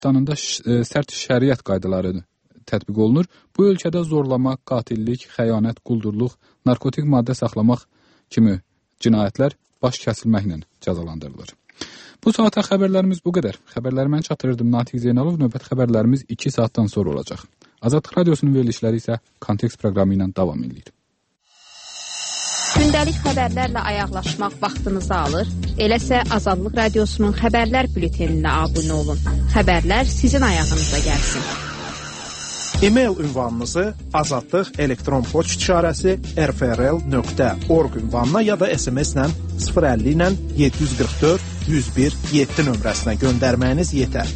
Ermənistanında sərt şəriət qaydaları tətbiq olunur. Bu ölkədə zorlama, qatillik, xəyanət, quldurluq, narkotik maddə saxlamaq kimi cinayətlər baş kəsilməklə cəzalandırılır. Bu saata xəbərlərimiz bu qədər. Xəbərləri mən çatdırırdım Natiq Zeynalov. Növbət xəbərlərimiz 2 saatdan sonra olacaq. Azadlıq Radiosunun verilişləri isə Kontekst proqramı ilə davam edir. Gündəlik xəbərlərlə ayaqlaşmaq vaxtınızı alır. Eləsə Azadlıq Radiosunun xəbərlər bülteninə abunə olun. Xəbərlər sizin ayağınıza gəlsin. E-mail ünvanınızı azadlıq elektron poçt işarəsi rfrl.org ünvanına ya da SMS-lə 050 ilə 744 101 7 nömrəsinə göndərməyiniz yetər.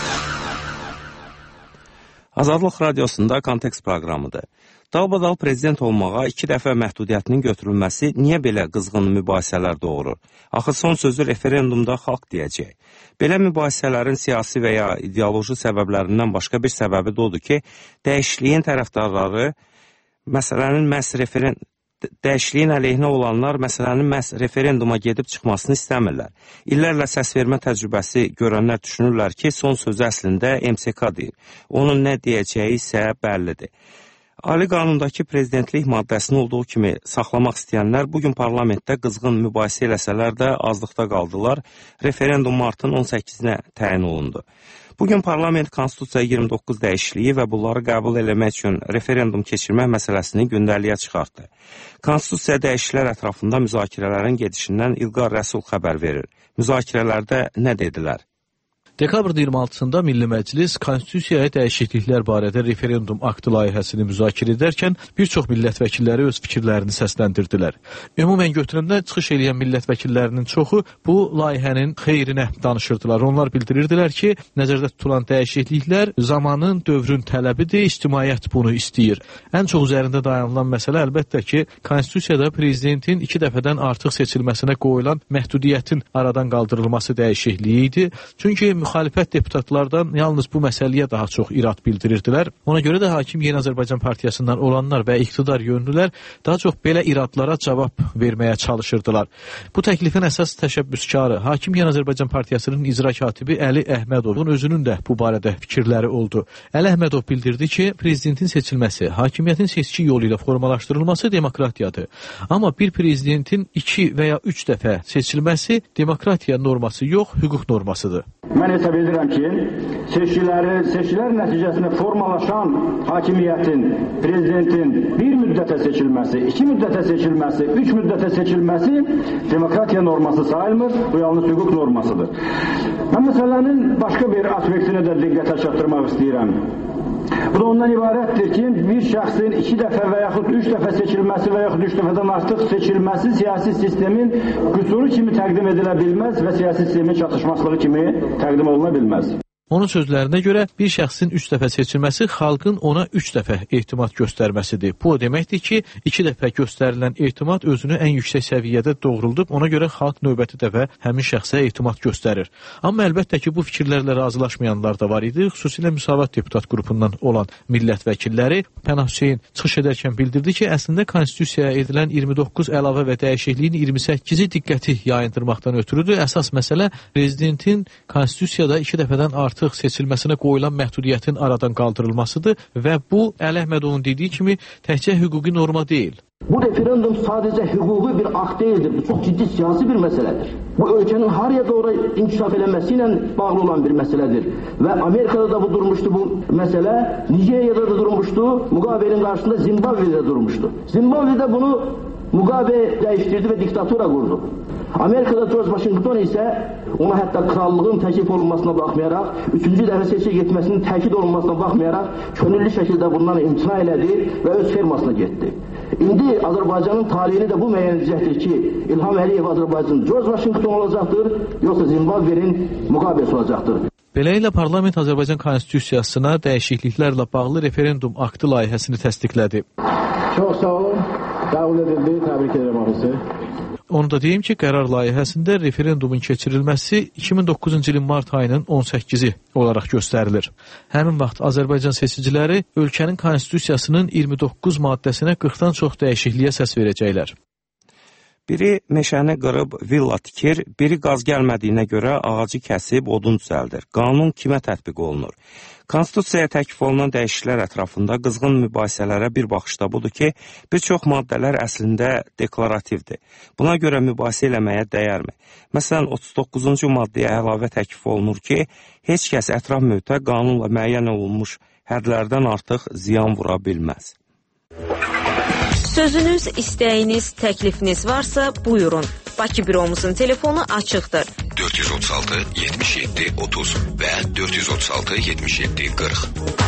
Azadlıq Radiosunda Kontekst proqramıdır. Dalbadal prezident olmağa 2 dəfə məhdudiyyətinin götürülməsi niyə belə qızğın mübahisələr doğurur? Axı son sözü referendumda xalq deyəcək. Belə mübahisələrin siyasi və ya ideoloji səbəblərindən başqa bir səbəbi də odur ki, dəyişikliyin tərəfdarları dəyişikliyin əleyhinə olanlar məsələnin məhz referenduma gedib çıxmasını istəmirlər. İllərlə səsvermə təcrübəsi görənlər düşünürlər ki, son sözü əslində MSK deyir. Onun nə deyəcəyi isə bəllidir. Ali qanundakı prezidentlik maddəsini olduğu kimi saxlamaq istəyənlər bugün parlamentdə qızğın mübahisə eləsələr də azlıqda qaldılar. Referendum martın 18-nə təyin olundu. Bugün parlament Konstitusiya 29 dəyişikliyi və bunları qəbul eləmək üçün referendum keçirmək məsələsini gündəliyə çıxartdı. Konstitusiya dəyişikliklər ətrafında müzakirələrin gedişindən İlqar Rəsul xəbər verir. Müzakirələrdə nə dedilər? Dekabrın 26-sında Milli Məclis Konstitusiyaya dəyişikliklər barədə referendum aktı layihəsini müzakirə edərkən bir çox millət vəkilləri öz fikirlərini səsləndirdilər. Ümumən götürəndə çıxış edən millət vəkillərinin çoxu bu layihənin xeyrinə danışırdılar. Onlar bildirirdilər ki, nəzərdə tutulan dəyişikliklər zamanın, dövrün tələbidir, ictimaiyyət bunu istəyir. Ən çox üzərində dayanılan məsələ əlbəttə ki, Konstitusiyada prezidentin 2 dəfədən artıq seçilməsinə qoyulan məhdudiyyətin aradan qaldırılması dəyişikliyi idi. Çünki müxalifət deputatlardan yalnız bu məsələyə daha çox irad bildirirdilər. Ona görə də Hakim Yeni Azərbaycan Partiyasından olanlar və iqtidar yönlülər daha çox belə iradlara cavab verməyə çalışırdılar. Bu təklifin əsas təşəbbüskarı Hakim Yeni Azərbaycan Partiyasının icra katibi Əli Əhmədovun özünün də bu barədə fikirləri oldu. Əli Əhmədov bildirdi ki, prezidentin seçilməsi, hakimiyyətin seçki yolu ilə formalaşdırılması demokratiyadır. Amma bir prezidentin 2 və ya 3 dəfə seçilməsi demokratiya norması yox, hüquq normasıdır. Mən hesab edirəm ki, seçkilər nəticəsində formalaşan hakimiyyətin, prezidentin bir müddətə seçilməsi, 2 müddətə seçilməsi, 3 müddətə seçilməsi demokratiya norması sayılmır, bu yalnız hüquq normasıdır. Mən məsələnin başqa bir aspektinə də diqqətə çatdırmaq istəyirəm. Bu da ondan ibarətdir ki, bir şəxsin 2 dəfə və yaxud 3 dəfə seçilməsi və yaxud 3 dəfədən artıq seçilməsi siyasi sistemin qüsuru kimi təqdim edilə bilməz və siyasi sistemin çatışmazlığı kimi təqdim oluna bilməz. Onun sözlərinə görə bir şəxsin 3 dəfə seçilməsi xalqın ona 3 dəfə etimad göstərməsidir. Bu o deməkdir ki, 2 dəfə göstərilən etimad özünü ən yüksək səviyyədə doğruldub, ona görə xalq növbəti dəfə həmin şəxsə etimad göstərir. Amma əlbəttə ki, bu fikirlərlə razılaşmayanlar da var idi. Xüsusilə Müsavat deputat qrupundan olan millət vəkilləri Pənah Hüseyn çıxış edərkən bildirdi ki, əslində Konstitusiyaya edilən 29 əlavə və dəyişikliyin 28-i diqqəti yayındırmaqdan ötürüdür. Əsas məsələ prezidentin Konstitusiyada 2 dəfədən artıq seçilməsinə qoyulan məhdudiyyətin aradan qaldırılmasıdır və bu Əli Əhmədovun dediyi kimi təkcə hüquqi norma deyil. Bu referendum sadəcə hüquqi bir akt deyildir, bu çox ciddi siyasi bir məsələdir. Bu ölkənin haraya doğru inkişaf eləməsi ilə bağlı olan bir məsələdir və Amerikada da bu durmuşdu bu məsələ, Nijeriyada da durmuşdu, Mugabe'nin qarşısında Zimbabwe'de durmuşdu. Zimbabwe'de bunu Mugabe dəyişdirdi və diktatura qurdu. Amerikada George Washington isə ona hətta krallığın təklif olunmasına baxmayaraq, 3-cü dəfə seçkiyə getməsinin təkid olunmasına baxmayaraq, könüllü şəkildə bundan imtina elədi və öz fermasına getdi. İndi Azərbaycanın talihini də bu müəyyən edəcəkdir ki, İlham Əliyev Azərbaycanın George Washington olacaqdır, yoxsa Zimbabwe'nin Mugabe'si olacaqdır. Beləliklə, parlament Azərbaycan Konstitusiyasına dəyişikliklərlə bağlı referendum aktı layihəsini təsdiqlədi. Çox sağ olun, qəbul edildi, təbrik edirəm ofisi. Onu da deyim ki, qərar layihəsində referendumun keçirilməsi 2009-cu ilin mart ayının 18-i olaraq göstərilir. Həmin vaxt Azərbaycan seçiciləri ölkənin konstitusiyasının 29 maddəsinə 40-dan çox dəyişikliyə səs verəcəklər. Biri meşəni qırıb villa tikir, biri qaz gəlmədiyinə görə ağacı kəsib odun düzəldir. Qanun kimə tətbiq olunur? Konstitusiyaya təklif olunan dəyişikliklər ətrafında qızğın mübahisələrə bir baxışda budur ki, bir çox maddələr əslində deklarativdir. Buna görə mübahisə eləməyə dəyərmi? Məsələn, 39-cu maddəyə əlavə təklif olunur ki, heç kəs ətraf mühitə qanunla müəyyən olunmuş hədlərdən artıq ziyan vura bilməz. Sözünüz, istəyiniz, təklifiniz varsa buyurun. Bakı büromuzun telefonu açıqdır. 436 77 30 və 436 77 40.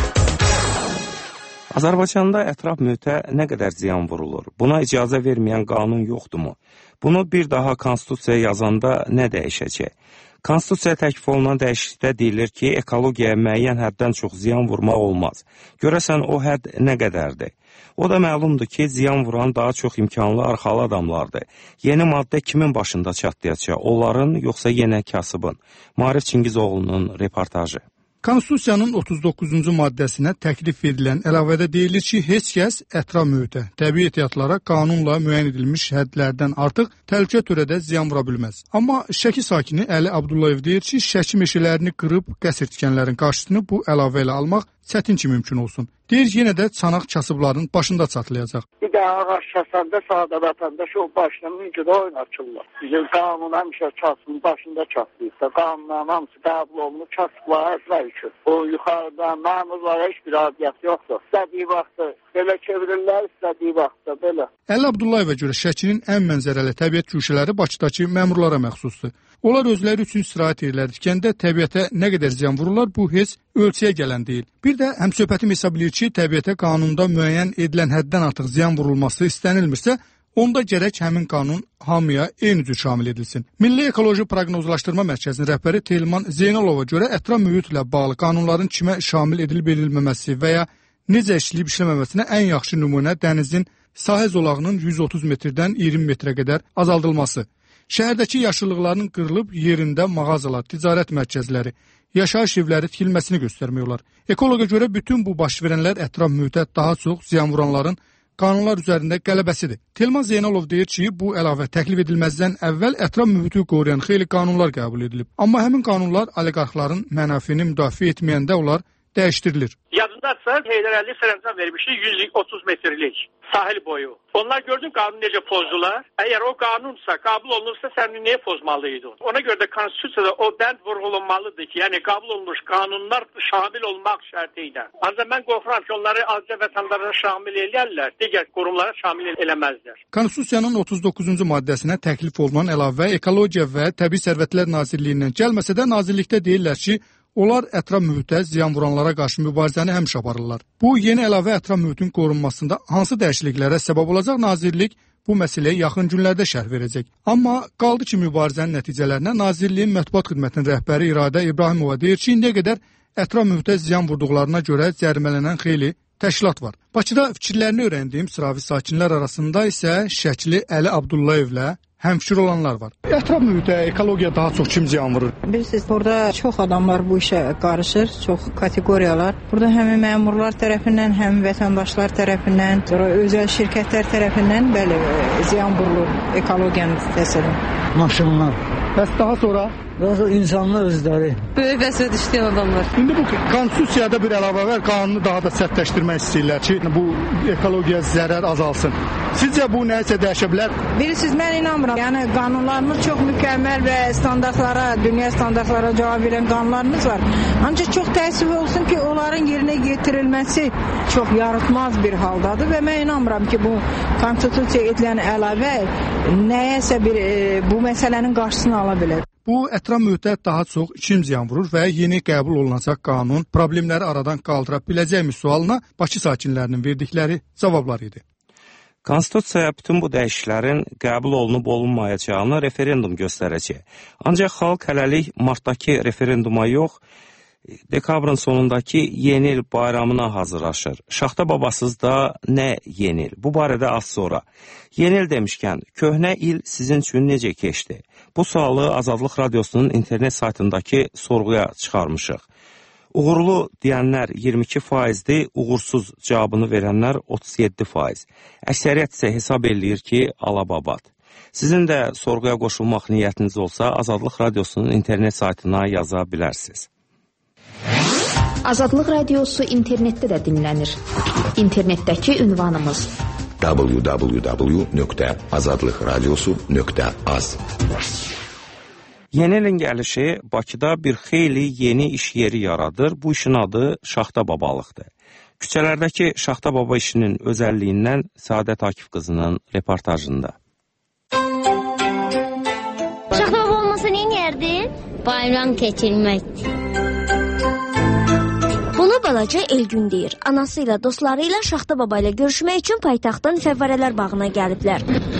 Azərbaycanda ətraf mühitə nə qədər ziyan vurulur? Buna icazə verməyən qanun yoxdurmu? Bunu bir daha konstitusiyaya yazanda nə dəyişəcək? Konstitusiyaya təklif olunan dəyişiklikdə deyilir ki, ekologiyaya müəyyən həddən çox ziyan vurmaq olmaz. Görəsən o hədd nə qədərdir? O da məlumdur ki, ziyan vuran daha çox imkanlı arxalı adamlardır. Yeni maddə kimin başında çatlayacaq? Onların, yoxsa yenə kasıbın? Maarif Çingizoğlu'nun reportajı. Konstitusiyanın 39-cu maddəsinə təklif edilən əlavədə deyilir ki, heç kəs ətraf mühitə, təbii ehtiyatlara qanunla müəyyən edilmiş hədlərdən artıq təhlükə törədə ziyan vura bilməz. Amma Şəki sakini Əli Abdullayev deyir ki, Şəki meşələrini qırıb qəsr tikənlərin qarşısını bu əlavə ilə almaq çətin ki mümkün olsun. Deyir, yenə də çanaq kasıbların başında çatlayacaq. Bir də ağaç kəsəndə sadə vətəndaş o başına mümkün oynatırlar. Bizim qanun həmişə kasının başında çatlayırsa, qanunların hamısı qəbul olunur, kasıblar əsrə üçün. O yuxarıdan məmurlara heç bir adiyyət yoxdur. İstədiyi vaxtda belə çevirirlər, istədiyi vaxtda belə. Əli Abdullayevə görə Şəkinin ən mənzərəli təbiət güşələri Bakıdakı məmurlara məxsusdur. Onlar özləri üçün istirahət yerləri tikəndə təbiətə nə qədər ziyan vururlar, bu heç ölçüyə gələn deyil. Bir də həmsöhbətim hesab edir ki, təbiətə qanunda müəyyən edilən həddən artıq ziyan vurulması istənilmirsə, onda gərək həmin qanun hamıya eyni cür şamil edilsin. Milli Ekoloji Proqnozlaşdırma Mərkəzinin rəhbəri Telman Zeynalova görə ətraf mühitlə bağlı qanunların kimə şamil edilib-edilməməsi və ya necə işləyib-işləməməsinə ən yaxşı nümunə dənizin sahil zolağının 130 metrdən 20 metrə qədər azaldılması. Şəhərdəki yaşıllıqların qırılıb yerində mağazalar, ticarət mərkəzləri, yaşayış evləri tikilməsini göstərmək olar. Ekoloqa görə bütün bu baş verənlər ətraf mühitə daha çox ziyan vuranların qanunlar üzərində qələbəsidir. Telman Zeynalov deyir ki, bu əlavə təklif edilməzdən əvvəl ətraf mühiti qoruyan xeyli qanunlar qəbul edilib. Amma həmin qanunlar oliqarxların mənafini müdafiə etməyəndə onlar dəyişdirilir. Yadındadsa Heydər Əliyev sərəncam vermişdi 130 metrlik sahil boyu. Onlar gördün qanunu necə pozdular. Əgər o qanunsa, qəbul olunursa sən niyə pozmalıydın? Ona görə də konstitusiyada o bənd vurğulanmalıdır ki, yəni qəbul olunmuş qanunlar şamil olmaq şərti ilə. Ancaq mən qorxuram ki, onları azca vətəndaşlara şamil eləyərlər, digər qurumlara şamil eləməzlər. Konstitusiyanın 39-cu maddəsinə təklif olunan əlavə Ekologiya və Təbii Sərvətlər Nazirliyindən gəlməsə də nazirlikdə deyirlər ki, onlar ətraf mühitə ziyan vuranlara qarşı mübarizəni həmişə aparırlar. Bu yeni əlavə ətraf mühitin qorunmasında hansı dəyişikliklərə səbəb olacaq nazirlik bu məsələyə yaxın günlərdə şərh verəcək. Amma qaldı ki, mübarizənin nəticələrinə Nazirliyin Mətbuat Xidmətinin rəhbəri İradə İbrahimova deyir ki, indiyə qədər ətraf mühitə ziyan vurduqlarına görə cərimələnən xeyli təşkilat var. Bakıda fikirlərini öyrəndiyim sıravi sakinlər arasında isə Şəkili Əli Abdullayevlə həmfikir olanlar var. Ətraf mühitə, ekologiya daha çox kim ziyan vurur? Bilirsiniz, burada çox adamlar bu işə qarışır, çox kateqoriyalar. Burada həm məmurlar tərəfindən, həm vətəndaşlar tərəfindən, özəl şirkətlər tərəfindən bəli ziyan vurulur ekologiyanın təsiri. Maşınlar. Bəs daha sonra? Daha insanlar özləri. Böyük vəziyyət işləyən adamlar. İndi bu konstitusiyada bir əlavə var, qanunu daha da sərtləşdirmək istəyirlər ki, bu ekologiya zərər azalsın. Sizcə bu nəyisə dəyişə bilər? Bilirsiniz, mən inanmıram. Yəni qanunlarımız çox mükəmməl və standartlara, dünya standartlara cavab verən qanunlarımız var. Ancaq çox təəssüf olsun ki, onların yerinə yetirilməsi çox yaratmaz bir haldadır və mən inanmıram ki, bu konstitusiyaya edilən əlavə nəyəsə bir bu məsələnin qarşısını ala bilər. Bu, ətraf mühitə daha çox kim ziyan vurur və yeni qəbul olunacaq qanun problemləri aradan qaldıra biləcəkmi sualına Bakı sakinlərinin verdikləri cavablar idi. Konstitusiyaya bütün bu dəyişikliklərin qəbul olunub olunmayacağını referendum göstərəcək. Ancaq xalq hələlik martdakı referenduma yox, dekabrın sonundakı yeni il bayramına hazırlaşır. Şaxta babasız da nə yeni il? Bu barədə az sonra. Yeni il demişkən, köhnə il sizin üçün necə keçdi? Bu sualı Azadlıq Radiosunun internet saytındakı sorğuya çıxarmışıq. Uğurlu deyənlər 22%-dir, uğursuz cavabını verənlər 37%. Əksəriyyət isə hesab eləyir ki, alababat. Sizin də sorğuya qoşulmaq niyyətiniz olsa, Azadlıq Radiosunun internet saytına yaza bilərsiniz. Azadlıq Radiosu internetdə də dinlənir. İnternetdəki ünvanımız www.azadlıqradiosu.az. Yeni ilin gəlişi Bakıda bir xeyli yeni iş yeri yaradır. Bu işin adı şaxta babalıqdır. Küçələrdəki şaxta baba işinin özəlliyindən Səadət Akif qızının reportajında. Şaxta baba olmasa nə edərdin? Bayram keçirməkdir. Bunu balaca Elgün deyir. Anası ilə, dostları ilə Şaxta baba ilə görüşmək üçün paytaxtdan Fəvvarələr bağına gəliblər.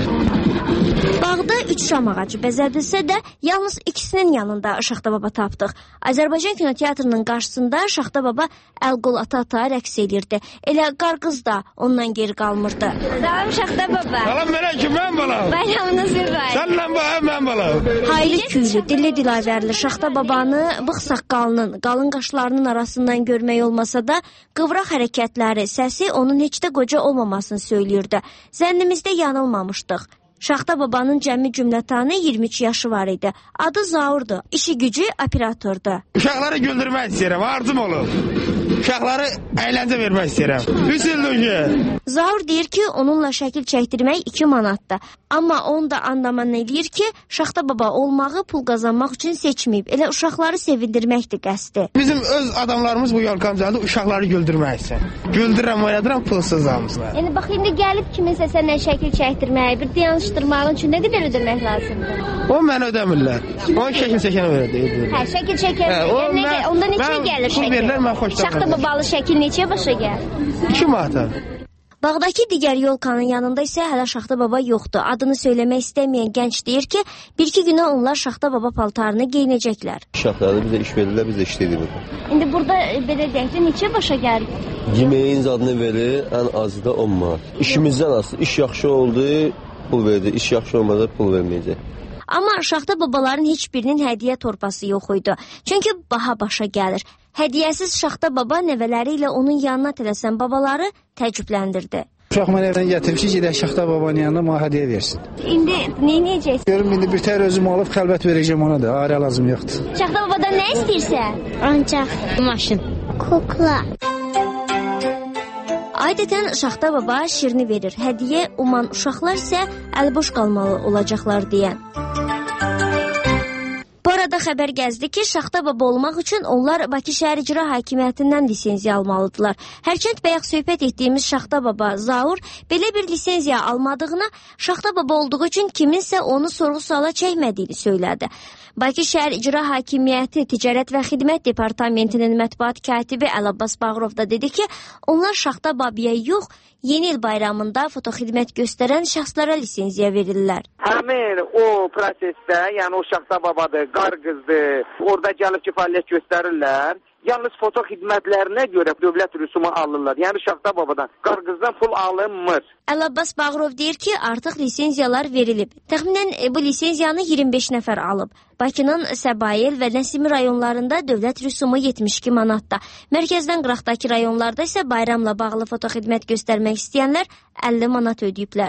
Bağda 3 şam ağacı bəzədilsə də, yalnız ikisinin yanında Şaxta baba tapdıq. Azərbaycan kinoteatrının qarşısında Şaxta baba əl-qol ata-ata rəqs edirdi. Elə qarqız da ondan geri qalmırdı. Salam Şaxta baba. Salam mənə mən balam. Bayramınız mübarək. Sənlə mən balam. Hayli küylü, dilli dilavərli Şaxta babanı bığ saqqalının, qalın qaşlarının arasından görmək olmasa da, qıvraq hərəkətləri, səsi onun heç də qoca olmamasını söylüyürdü. Zənnimizdə yanılmamışdıq. Şaxta babanın cəmi cümlətanı 23 yaşı var idi. Adı Zaurdu, işi gücü operatordu. Uşaqları güldürmək istəyirəm, arzum olur. Uşaqları əyləncə vermək istəyirəm. Hüsnlüğü. Zaur deyir ki, onunla şəkil çəkdirmək 2 manatdır. Amma onu da anlaman eləyir ki, Şaxta baba olmağı pul qazanmaq üçün seçməyib. Elə uşaqları sevindirməkdir qəsdi. Bizim öz adamlarımız bu yolqamcalı uşaqları güldürmək üçün. Güldürəm, oynadıram, pulsuz almışlar. Yəni, bax, indi gəlib kiminsə sənə şəkil çəkdirmək, bir yanlışdırmağın üçün nə qədər ödəmək lazımdır? O mənə ödəmirlər. Onun şəkil çəkən ödəyir. Hə, şəkil çəkən. Onda neçə gəlir şəkil? Pul verirlər, mən xoşlanıram. Şaxta babalı şəkil neçə başa gəlir? 2 manata. Bağdakı digər yolkanın yanında isə hələ Şaxta baba yoxdur. Adını söyləmək istəməyən gənc deyir ki, 1-2 günə onlar Şaxta baba paltarını geyinəcəklər. Uşaqlarda bizə iş verirlər, biz də işləyirik. İndi burada belə deyək ki, neçə başa gəlir? Yeməyin zadını verir, ən azı da 10 manat. İşimizdən asılı. İş yaxşı oldu, pul verdi. İş yaxşı olmadı, pul verməyəcək. Amma Şaxta babaların heç birinin hədiyyə torbası yox idi. Çünki baha başa gəlir. Hədiyyəsiz Şaxta baba nəvələri ilə onun yanına tələsən babaları təəccübləndirdi. Uşaq mən evdən gətirmişik, gedək Şaxta babanın yanına mənə hədiyyə versin. İndi nə edəcəksən? Görüm, indi bir tər özüm alıb xəlbət verəcəm ona da, ayrı lazım yoxdur. Şaxta babadan nə istəyirsən? Ancaq maşın. Kukla. Adətən Şaxta baba şirini verir. Hədiyyə uman uşaqlar isə əlboş qalmalı olacaqlar deyən. Bu arada xəbər gəzdi ki, Şaxta baba olmaq üçün onlar Bakı Şəhər İcra Hakimiyyətindən lisenziya almalıdırlar. Hərçənd bayaq söhbət etdiyimiz Şaxta baba Zaur belə bir lisenziya almadığına, Şaxta baba olduğu üçün kiminsə onu sorğu-suala çəkmədiyini söylədi. Bakı Şəhər İcra Hakimiyyəti Ticarət və Xidmət Departamentinin mətbuat katibi Əlabbas Bağırov da dedi ki, onlar Şaxta babaya yox, yeni il bayramında fotoxidmət göstərən şəxslərə lisenziya verirlər. Həmin o prosesdə, yəni o Şaxta babadır, qar qızdır, orada gəlib ki, fəaliyyət göstərirlər. Yalnız foto xidmətlərinə görə dövlət rüsumu alırlar. Yəni Şaxta babadan, qarqızdan pul alınmır. Əlabbas Bağırov deyir ki, artıq lisenziyalar verilib. Təxminən bu lisenziyanı 25 nəfər alıb. Bakının Səbail və Nəsimi rayonlarında dövlət rüsumu 72 manatda. Mərkəzdən qıraqdakı rayonlarda isə bayramla bağlı foto xidmət göstərmək istəyənlər 50 manat ödəyiblər.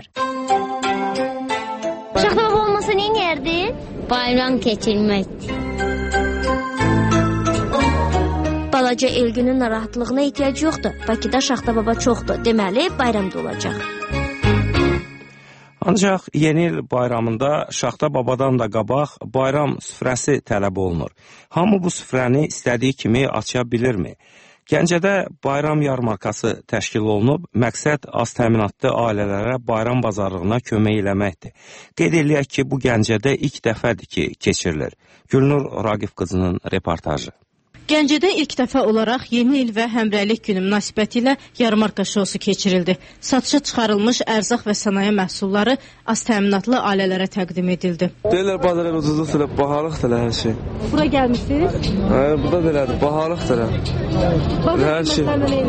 Şaxta baba olmasa nə edərdin? Bayram keçirməkdir. Balaca Elgünün narahatlığına ehtiyac yoxdur. Bakıda Şaxta baba çoxdur. Deməli, bayramda olacaq. Ancaq yeni il bayramında Şaxta babadan da qabaq bayram süfrəsi tələb olunur. Hamı bu süfrəni istədiyi kimi aça bilirmi? Gəncədə bayram yarmarkası təşkil olunub, məqsəd az təminatlı ailələrə bayram bazarlığına kömək eləməkdir. Qeyd eləyək ki, bu Gəncədə ilk dəfədir ki, keçirilir. Gülnur Raqif qızının reportajı. Gəncədə ilk dəfə olaraq yeni il və həmrəylik günü münasibətilə yarmarka şousu keçirildi. Satışa çıxarılmış ərzaq və sənaye məhsulları az təminatlı ailələrə təqdim edildi. Deyirlər bazar el ucuzluqdur, bahalıqdır hər şey. Bura gəlmişsiniz? Burada belədir, bahalıqdır. Hər şey.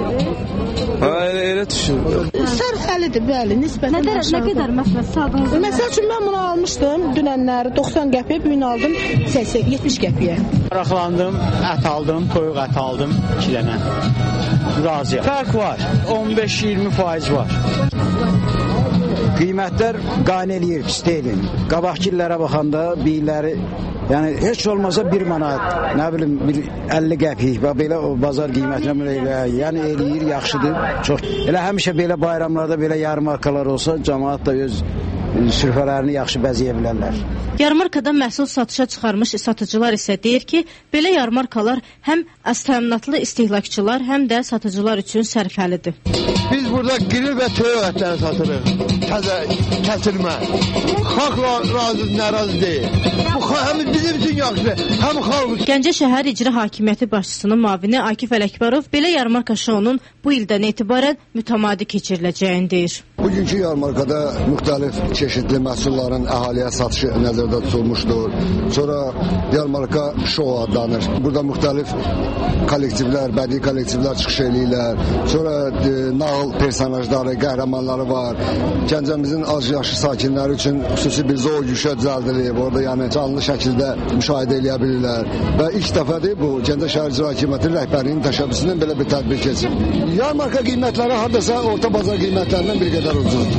Elə düşür. Sərxəlidir, bəli, nisbətən. Nə qədər məsələn saldınız? Məsəl üçün mən bunu almışdım dünənləri 90 qəpiyə, bu gün aldım 70 qəpiyə. Maraqlandım, ət aldım, toyuq ət aldım 2 dənə. Razıyam. Fərq var, 15-20% var. qiymətlər qane eləyir, pis deyil. Qabaqki illərə baxanda bir illəri, yəni heç olmasa 1 manat, nə bilim, 50 qəpik, belə o bazar qiymətinə elə, yəni eləyir, yaxşıdır, çox. Elə həmişə belə bayramlarda belə yarmarkalar olsa, cəmaət də öz sürfələrini yaxşı bəzəyə bilərlər. Yarmarkada məhsul satışa çıxarmış satıcılar isə deyir ki, belə yarmarkalar həm aztəminatlı istehlakçılar, həm də satıcılar üçün sərfəlidir. Biz burada grill və toy ətləri satırıq. Təzə kəsilmə. Xalq razı, narazı deyil. Bu həm bizim üçün yaxşıdır, həm xalq. Gəncə şəhər İcra Hakimiyyəti başçısının müavini Akif Ələkbərov belə yarmarka şounun bu ildən etibarən mütəmadi keçiriləcəyini deyir. Bugünkü yarmarkada müxtəlif çeşidli məhsulların əhaliyə satışı nəzərdə tutulmuşdur. Sonra yarmarka şou adlanır. Burada müxtəlif kollektivlər, bədii kollektivlər çıxış eləyirlər. Sonra nağıl personajları, qəhrəmanları var. Gəncəmizin az yaşlı sakinləri üçün xüsusi bir zoogüşə düzəldilib. Orada yəni canlı şəkildə müşahidə eləyə bilirlər. Və ilk dəfədir bu Gəncə şəhər İcra Hakimiyyətinin rəhbərliyinin təşəbbüsündən belə bir tədbir keçir. Yarmarka qiymətləri hardasa orta bazar qiymətlərindən bir qədər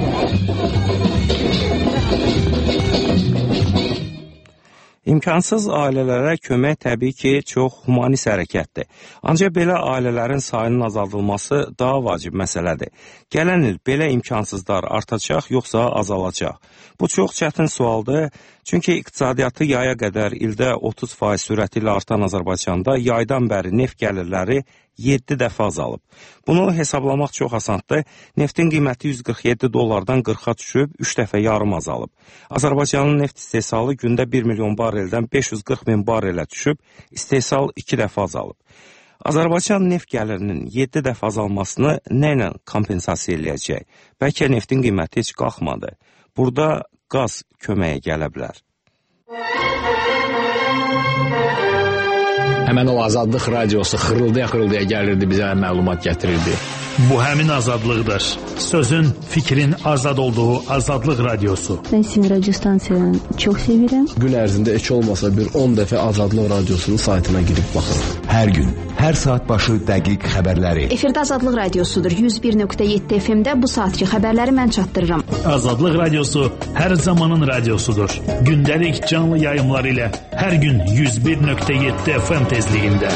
İmkansız ailələrə kömək təbii ki, çox humanist hərəkətdir. Ancaq belə ailələrin sayının azaldılması daha vacib məsələdir. Gələn il belə imkansızlar artacaq, yoxsa azalacaq? Bu çox çətin sualdır. Çünki iqtisadiyyatı yaya qədər ildə 30% sürəti ilə artan Azərbaycanda yaydan bəri neft gəlirləri 7 dəfə azalıb. Bunu hesablamaq çox asandır. Neftin qiyməti 147 dollardan 40-a düşüb, 3 dəfə yarım azalıb. Azərbaycanın neft istehsalı gündə 1 milyon bareldən 540 min barelə düşüb, istehsal 2 dəfə azalıb. Azərbaycan neft gəlirinin 7 dəfə azalmasını nə ilə kompensasiya eləyəcək? Bəlkə neftin qiyməti heç qalxmadı. Burada qaz köməyə gələ bilər. Həmən o Azadlıq radiosu xırıldaya gəlirdi, bizə məlumat gətirirdi. Bu həmin azadlıqdır. Sözün, fikrin azad olduğu Azadlıq radiosu. Ben sizin radyo stansiyanı çok sevirəm. Gün ərzində heç olmasa bir 10 dəfə Azadlıq radiosunun saytına girib baxın. Hər gün, hər saat başı dəqiq xəbərləri. Efirdə Azadlıq radiosudur. 101.7 FM-də bu saatki xəbərləri mən çatdırıram. Azadlıq radiosu hər zamanın radiosudur. Gündəlik canlı yayımlar ilə hər gün 101.7 FM tezliyində.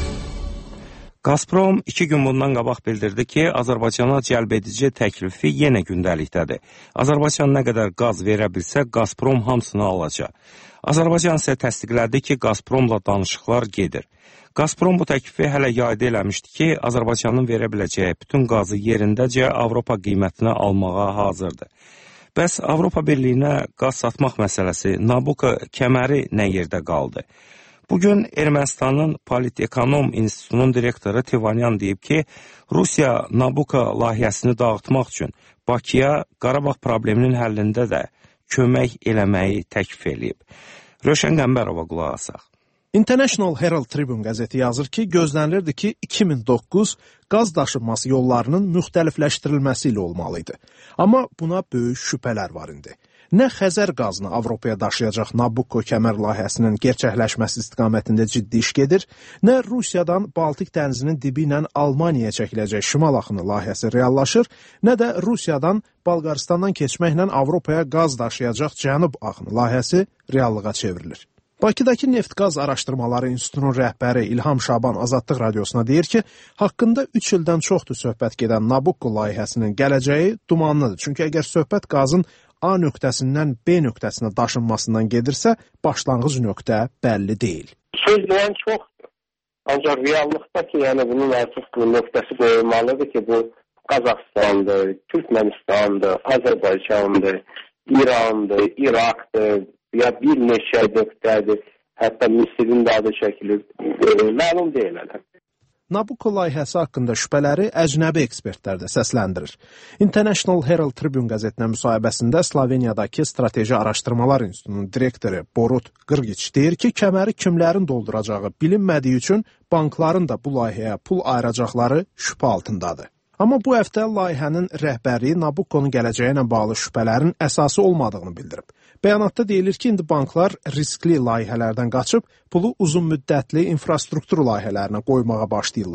Gazprom 2 gün bundan qabaq bildirdi ki, Azərbaycana cəlb edici təklifi yenə gündəlikdədir. Azərbaycan nə qədər qaz verə bilsə, Gazprom hamısını alacaq. Azərbaycan isə təsdiqlədi ki, Gazpromla danışıqlar gedir. Gazprom bu təklifi hələ yayda eləmişdi ki, Azərbaycanın verə biləcəyi bütün qazı yerindəcə Avropa qiymətinə almağa hazırdır. Bəs Avropa Birliyinə qaz satmaq məsələsi, Nabucco kəməri nə yerdə qaldı? Bugün Ermənistanın Politekonom İnstitutunun direktoru Tivanyan deyib ki, Rusiya Nabucco layihəsini dağıtmaq üçün Bakıya Qarabağ probleminin həllində də kömək eləməyi təklif eləyib. Rövşən Qəmbərova qulaq asaq. International Herald Tribune qəzeti yazır ki, gözlənilirdi ki, 2009 qaz daşınması yollarının müxtəlifləşdirilməsi ilə olmalıydı. Amma buna böyük şübhələr var indi. Nə Xəzər qazını Avropaya daşıyacaq Nabucco kəmər layihəsinin gerçəkləşməsi istiqamətində ciddi iş gedir, nə Rusiyadan Baltik dənizinin dibi ilə Almaniyaya çəkiləcək şimal axını layihəsi reallaşır, nə də Rusiyadan Bolqaristandan keçməklə Avropaya qaz daşıyacaq Cənub axını layihəsi reallığa çevrilir. Bakıdakı Neft-Qaz Araşdırmaları İnstitutunun rəhbəri İlham Şaban Azadlıq radiosuna deyir ki, haqqında 3 ildən çoxdur söhbət gedən Nabucco layihəsinin gələcəyi dumanlıdır. Çünki əgər söhbət qazın A nöqtəsindən B nöqtəsinə daşınmasından gedirsə, başlanğıc nöqtə bəlli deyil. Sözləyən çoxdur. Ancaq reallıqda ki, yəni bunun artıq nöqtəsi qoyulmalıdır ki, bu Qazaxıstandır, Türkmenistandır, Azərbaycandır, İrandır, İraqdır, ya bir neçə nöqtədir, hətta Misirin də adı çəkilir, məlum deyil hələ. Nabucco layihəsi haqqında şübhələri əcnəbi ekspertlər də səsləndirir. International Herald Tribune qəzetinə müsahibəsində Sloveniyadakı Strateji Araşdırmalar İnstitutunun direktoru Borut Qırgiç deyir ki, kəməri kimlərin dolduracağı bilinmədiyi üçün bankların da bu layihəyə pul ayıracaqları şübhə altındadır. Amma bu həftə layihənin rəhbərliyi Nabucco'nun gələcəyi ilə bağlı şübhələrin əsası olmadığını bildirib. Bəyanatda deyilir ki, indi banklar riskli layihələrdən qaçıb pulu uzun müddətli infrastruktur layihələrinə qoymağa başlayırlar.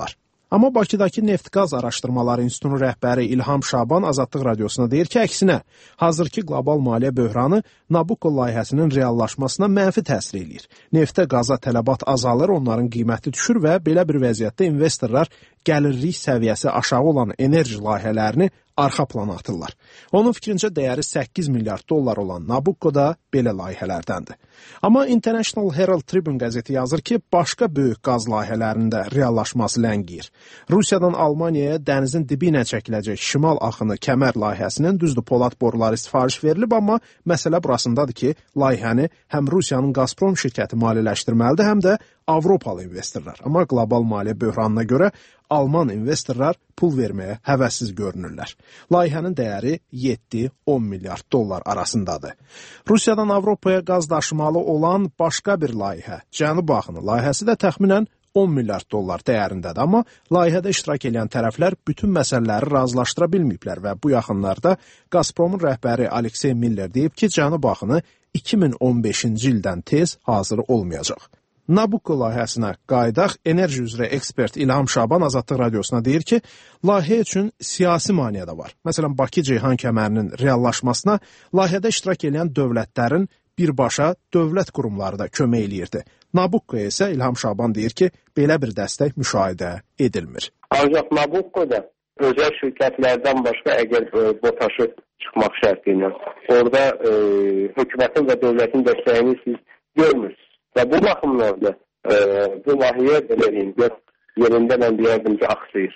Amma Bakıdakı Neft-Qaz Araşdırmaları İnstitutunun rəhbəri İlham Şaban Azadlıq Radiosuna deyir ki, əksinə, hazırki qlobal maliyyə böhranı Nabucco layihəsinin reallaşmasına mənfi təsir eləyir. Neftə qaza tələbat azalır, onların qiyməti düşür və belə bir vəziyyətdə investorlar gəlirlik səviyyəsi aşağı olan enerji layihələrini arxa plana atırlar. Onun fikrincə dəyəri 8 milyard dollar olan Nabucco da belə layihələrdəndir. Amma International Herald Tribune qəzeti yazır ki, başqa böyük qaz layihələrinin də reallaşması ləngiyir. Rusiyadan Almaniyaya dənizin dibi ilə çəkiləcək şimal axını kəmər layihəsinin düzdür polad boruları sifariş verilib, amma məsələ burasındadır ki, layihəni həm Rusiyanın Gazprom şirkəti maliyyələşdirməlidir, həm də Avropalı investorlar. Amma qlobal maliyyə böhranına görə Alman investorlar pul verməyə həvəssiz görünürlər. Layihənin dəyəri 7-10 milyard dollar arasındadır. Rusiyadan Avropaya qaz daşımalı olan başqa bir layihə, Cənub axını layihəsi də təxminən 10 milyard dollar dəyərindədir. Amma layihədə iştirak edən tərəflər bütün məsələləri razılaşdıra bilməyiblər və bu yaxınlarda Gazpromun rəhbəri Aleksey Miller deyib ki, Cənub axını 2015-ci ildən tez hazır olmayacaq. Nabucco layihəsinə qayıdaq, enerji üzrə ekspert İlham Şaban Azadlıq Radiosuna deyir ki, layihə üçün siyasi maneə də var. Məsələn, Bakı-Ceyhan kəmərinin reallaşmasına layihədə iştirak edən dövlətlərin birbaşa dövlət qurumları da kömək eləyirdi. Nabucco isə İlham Şaban deyir ki, belə bir dəstək müşahidə edilmir. Ancaq Nabucco'da özəl şirkətlərdən başqa əgər BOTAŞı çıxmaq şərti ilə orada hökumətin və dövlətin dəstəyini siz görmürsünüz. Və bu baxımdan da bu layihə belə deyim, yerində mən deyərdim ki, aksayır.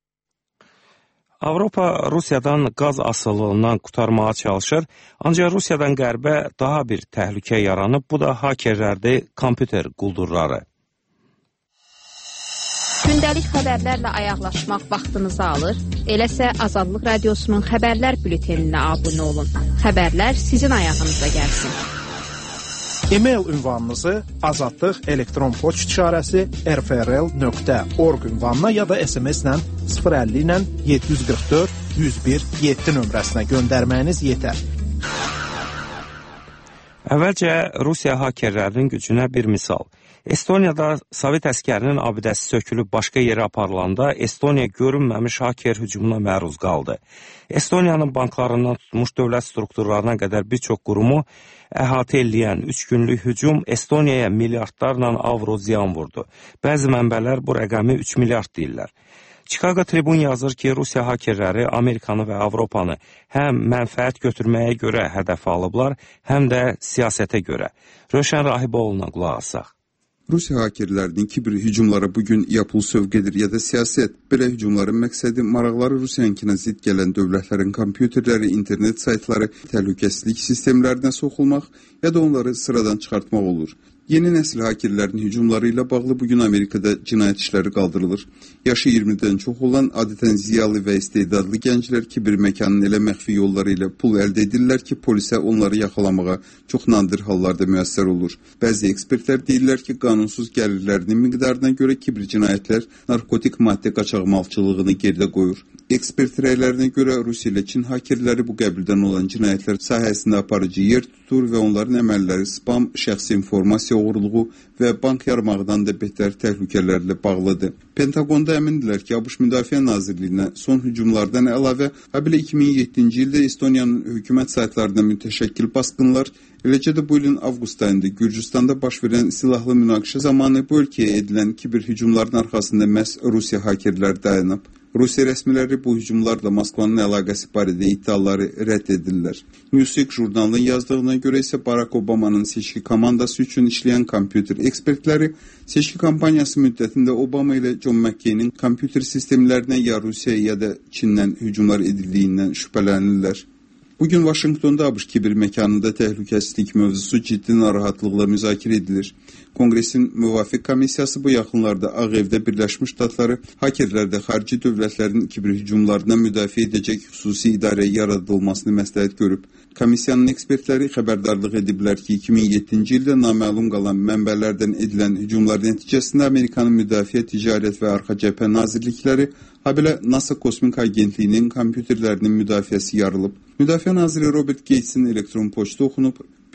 Avropa Rusiyadan qaz asılılığından qurtarmağa çalışır, ancaq Rusiyadan qərbə daha bir təhlükə yaranıb, bu da hakerlərdir, kompüter quldurları. Gündəlik xəbərlərlə ayaqlaşmaq vaxtınızı alır, eləsə Azadlıq Radiosunun xəbərlər bülteninə abunə olun. Xəbərlər sizin ayağınıza gəlsin. E-mail ünvanınızı azadlıq elektron poçt işarəsi rfrl.org ünvanına ya da SMS-lə 050 ilə 744 101 7 nömrəsinə göndərməyiniz yetər. Əvvəlcə Rusiya hakerlərinin gücünə bir misal. Estoniyada Sovet əskərinin abidəsi sökülüb başqa yerə aparılanda Estoniya görünməmiş haker hücumuna məruz qaldı. Estoniyanın banklarından tutmuş dövlət strukturlarına qədər bir çox qurumu əhatə eləyən 3 günlük hücum Estoniyaya milyardlarla avro ziyan vurdu. Bəzi mənbələr bu rəqəmi 3 milyard deyirlər. Chicago Tribune yazır ki, Rusiya hakerləri Amerikanı və Avropanı həm mənfəət götürməyə görə hədəf alıblar, həm də siyasətə görə. Röşən Rahiboğlu'na qulaq asaq. Rusiya hakerlərinin kiber hücumları bugün ya pul sövq edir, ya da siyasət. Belə hücumların məqsədi maraqları Rusiyankına zid gələn dövlətlərin kompüterləri, internet saytları, təhlükəsizlik sistemlərinə soxulmaq, ya da onları sıradan çıxartmaq olur. Yeni nəsil hakerlərin hücumları ilə bağlı bugün Amerikada cinayət işləri qaldırılır. Yaşı 20-dən çox olan adətən ziyalı və istedadlı gənclər kiber məkanın elə məxfi yolları ilə pul əldə edirlər ki, polisə onları yaxalamağa çox nadir hallarda müəssər olur. Bəzi ekspertlər deyirlər ki, qanunsuz gəlirlərinin miqdarına görə kiber cinayətlər narkotik maddə qaçaqmalçılığını geridə qoyur. Ekspert rəylərinə görə Rusiya ilə Çin hakerləri bu qəbildən olan cinayətlər sahəsində aparıcı yer tutur və onların əməlləri spam, şəxsi informasiya oğurluğu və bank yarmağından da betər təhlükələrlə bağlıdır. Pentagonda əmindirlər ki, ABŞ Müdafiə Nazirliyinə son hücumlardan əlavə, habelə 2007-ci ildə Estoniyanın hökumət saytlarına mütəşəkkil basqınlar, eləcə də bu ilin avqust ayında Gürcüstanda baş verən silahlı münaqişə zamanı bu ölkəyə edilən kiber hücumların arxasında məhz Rusiya hakerlər dayanıb. Rusiya rəsmiləri bu hücumlarla Moskvanın əlaqəsi barədə iddiaları rədd edirlər. Newsweek jurnalının yazdığına görə isə Barack Obama'nın seçki komandası üçün işləyən kompüter ekspertləri seçki kampaniyası müddətində Obama ilə John McCain'in kompüter sistemlərinə ya Rusiya ya da Çindən hücumlar edildiyindən şübhələnirlər. Bugün Vaşinqtonda ABŞ kiber məkanında təhlükəsizlik mövzusu ciddi narahatlıqla müzakirə edilir. Konqresin müvafiq komissiyası bu yaxınlarda Ağ Evdə Birləşmiş Ştatları hakerlərdə xarici dövlətlərin kiber hücumlarına müdafiə edəcək xüsusi idarə yaradılmasını məsləhət görüb. Komissiyanın ekspertləri xəbərdarlıq ediblər ki, 2007-ci ildə naməlum qalan mənbələrdən edilən hücumlar nəticəsində Amerikanın Müdafiə, Ticarət və Arxa Cəbhə Nazirlikləri, habelə NASA Kosmik Agentliyinin kompüterlərinin müdafiəsi yarılıb. Müdafiə naziri Robert Gates'in elektron poçtu oxunub,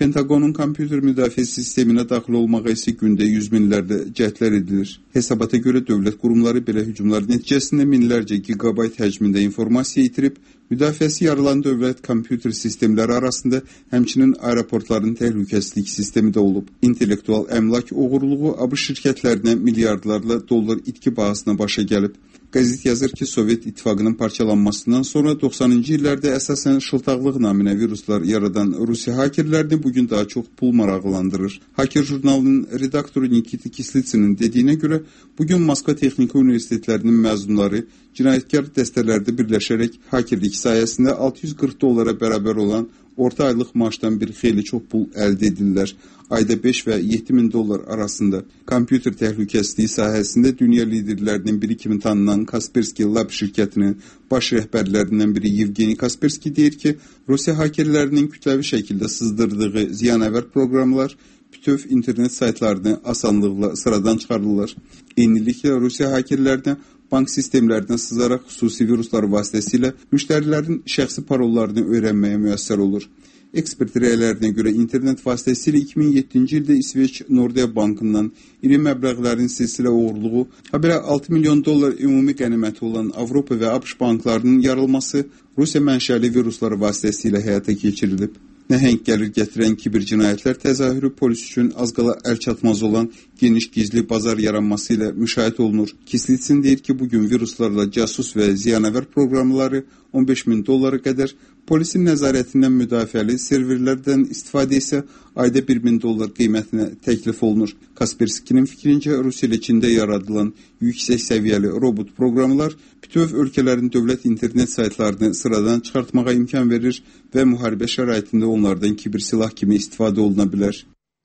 Pentaqonun kompüter müdafiə sisteminə daxil olmağa isə gündə 100 minlərdə cəhdlər edilir. Hesabata görə dövlət qurumları belə hücumlar nəticəsində minlərcə gigabayt həcmində informasiya itirib, müdafiəsi yarılan dövlət kompüter sistemləri arasında həmçinin aeroportların təhlükəsizlik sistemi də olub. İntellektual əmlak oğurluğu ABŞ şirkətlərinə milyardlarla dollar itki bahasına başa gəlib. Qəzet yazır ki, Sovet İttifaqının parçalanmasından sonra 90-cı illərdə əsasən şıltaqlıq naminə viruslar yaradan Rusiya hakerlərini bugün daha çox pul maraqlandırır. Haker jurnalının redaktoru Nikita Kislitsinin dediyinə görə, bugün Moskva Texniki Universitetlərinin məzunları cinayətkar dəstələrdə birləşərək hakerlik sayəsində $640 bərabər olan orta aylıq maaşdan bir xeyli çox pul əldə edirlər. Ayda $5 və $7,000 arasında. Kompüter təhlükəsizliyi sahəsində dünya liderlərinin biri kimi tanınan Kaspersky Lab şirkətinin baş rəhbərlərindən biri Yevgeniy Kaspersky deyir ki, Rusiya hakerlərinin kütləvi şəkildə sızdırdığı ziyanəvər proqramlar bütöv internet saytlarını asanlıqla sıradan çıxarırlar. Eyniliklə Rusiya hakerlərinə bank sistemlərinə sızaraq xüsusi viruslar vasitəsilə müştərilərin şəxsi parollarını öyrənməyə müəssər olur. Ekspert rəylərinə görə internet vasitəsilə 2007-ci ildə İsveç Nordea Bankından iri məbləğlərin silsilə uğurluğu, habelə $6 milyon ümumi qəniməti olan Avropa və ABŞ banklarının yarılması Rusiya mənşəli viruslar vasitəsilə həyata keçirilib. Nəhəng gəlir gətirən kiber cinayətlər təzahürü polis üçün az qala əl çatmaz olan geniş gizli bazar yaranması ilə müşahidə olunur. Kislitsin deyir ki, bugün viruslarla casus və ziyanəvər proqramları $15,000 qədər, polisin nəzarətindən müdafiəli serverlərdən istifadə isə ayda $1,000 qiymətinə təklif olunur. Kaspersky'nin fikrincə Rusiya içində yaradılan yüksək səviyyəli robot proqramlar bütöv ölkələrin dövlət internet saytlarını sıradan çıxartmağa imkan verir və müharibə şəraitində onlardan kiber silah kimi istifadə oluna bilər.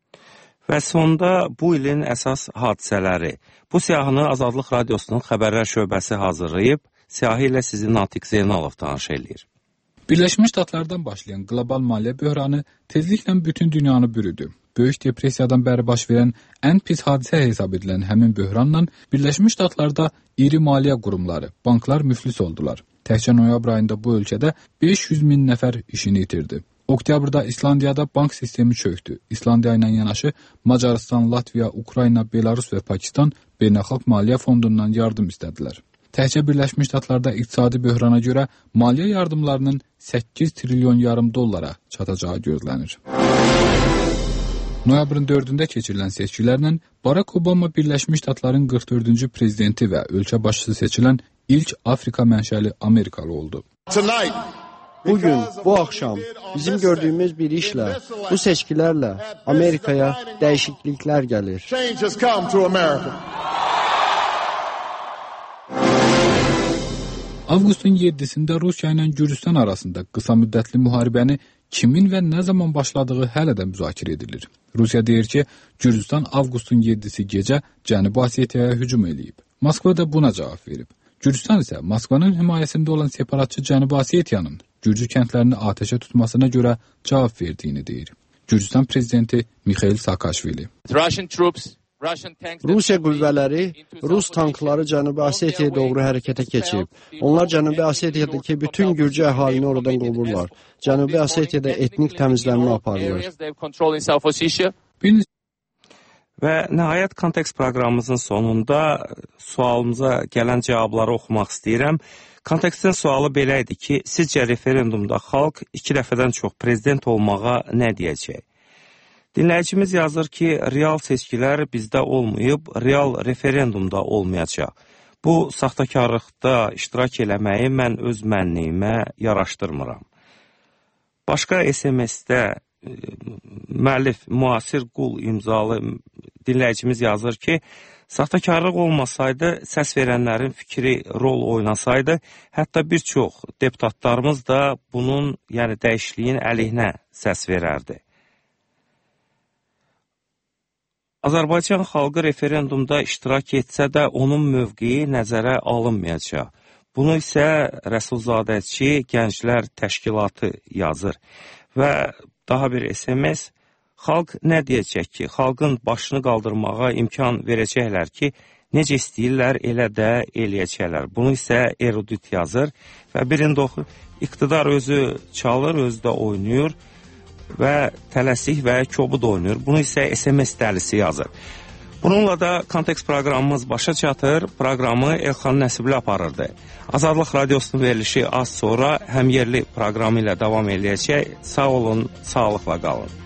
Və sonda bu ilin əsas hadisələri. Bu siyahını Azadlıq Radiosunun xəbərlər şöbəsi hazırlayıb, siyahı ilə sizi Natiq Zeynalov tanış eləyir. Birləşmiş Ştatlardan başlayan qlobal maliyyə böhranı tezliklə bütün dünyanı bürüdü. Böyük depressiyadan bəri baş verən ən pis hadisə hesab edilən həmin böhranla Birləşmiş Ştatlarda iri maliyyə qurumları, banklar müflis oldular. Təkcə noyabr ayında bu ölkədə 500 min nəfər işini itirdi. Oktyabrda İslandiyada bank sistemi çöktü. İslandiya ilə yanaşı Macarıstan, Latviya, Ukrayna, Belarus və Pakistan Beynəlxalq Maliyyə Fondundan yardım istədilər. Təkcə Birləşmiş Ştatlarda iqtisadi böhrana görə maliyyə yardımlarının $8,5 trilyon çatacağı gözlənir. Noyabrın 4-də keçirilən seçkilərlə Barack Obama Birləşmiş Ştatların 44-cü prezidenti və ölkə başçısı seçilən ilk Afrika mənşəli Amerikalı oldu. Bugün, bu axşam bizim gördüyümüz bir işlə, bu seçkilərlə Amerikaya dəyişikliklər gəlir. Avqustun 7-sində Rusiya ilə Gürcüstan arasında qısa müddətli müharibəni kimin və nə zaman başladığı hələ də müzakirə edilir. Rusiya deyir ki, Gürcüstan avqustun 7-si gecə Cənubi Osetiyaya hücum edib. Moskva da buna cavab verib. Gürcüstan isə Moskvanın himayəsində olan separatçı Cənubi Osetiyanın Gürcü kəndlərini atəşə tutmasına görə cavab verdiyini deyir. Gürcüstan prezidenti Mikhail Saakashvili. Rusiya qüvvələri Rus tankları Cənubi Osetiyaya doğru hərəkətə keçib. Onlar Cənubi Osetiyadakı bütün Gürcü əhalini oradan qovurlar. Cənubi Osetiyada etnik təmizlənmə aparılır. Və nəhayət kontekst proqramımızın sonunda sualımıza gələn cavabları oxumaq istəyirəm. Kontekstin sualı belə idi ki, sizcə referendumda xalq 2 dəfədən çox prezident olmağa nə deyəcək? Dinləyicimiz yazır ki, real seçkilər bizdə olmayıb, real referendumda olmayacaq. Bu saxtakarlıqda iştirak eləməyi mən öz mənliyimə yaraşdırmıram. Başqa SMS-də müəllif Müasir Qul imzalı dinləyicimiz yazır ki, saxtakarlıq olmasaydı, səs verənlərin fikri rol oynasaydı, hətta bir çox deputatlarımız da bunun, yəni dəyişikliyin əleyhinə səs verərdi. Azərbaycan xalqı referendumda iştirak etsə də onun mövqeyi nəzərə alınmayacaq. Bunu isə Rəsulzadəçi Gənclər Təşkilatı yazır. Və daha bir SMS, xalq nə deyəcək ki, xalqın başını qaldırmağa imkan verəcəklər ki, necə istəyirlər, elə də eləyəcəklər. Bunu isə erudit yazır və birində oxur, iqtidar özü çalır, özü də oynayır. və tələsik və kobud oynayır. Bunu isə SMS dəlisi yazır. Bununla da Kontekst proqramımız başa çatır. Proqramı Elxan Nəsibli aparırdı. Azadlıq Radiosunun verilişi az sonra həm yerli proqramı ilə davam edəcək. Sağ olun, sağlıqla qalın.